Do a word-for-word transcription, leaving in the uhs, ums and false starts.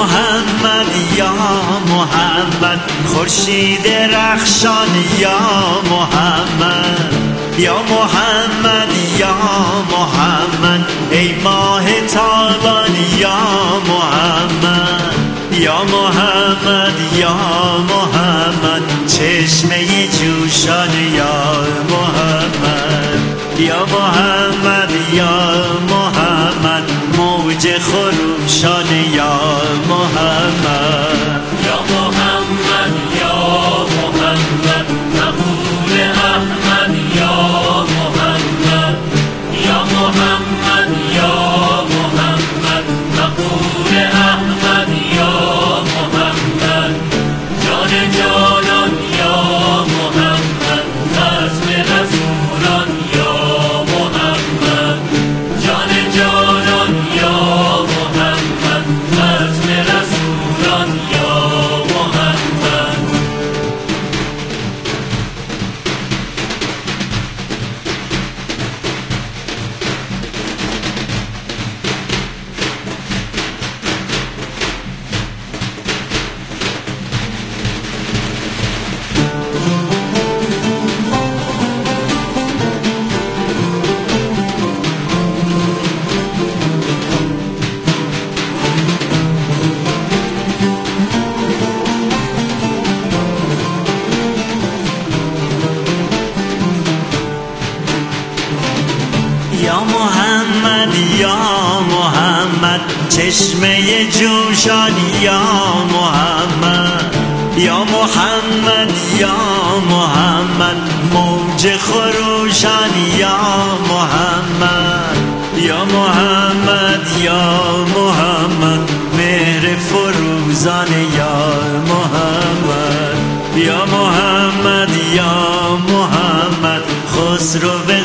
محمد یا محمد خورشید رخشان یا محمد یا محمد یا محمد ای ماه تابان یا محمد یا محمد یا محمد چشمه جوشان یا محمد یا محمد یا محمد موج خروشان یا محمد یا محمد یا محمد مقبول احمد یا محمد یا محمد یا محمد مقبول احمد یا محمد جان جانان یا محمد خصم رسولان یا محمد جان جانان یا محمد خصم رسولان یا محمد یا محمد یا محمد چشمه جوشان یا محمد یا محمد یا محمد موج خروشان یا محمد یا محمد یا محمد مهر فروزان یا محمد یا محمد یا محمد خسرو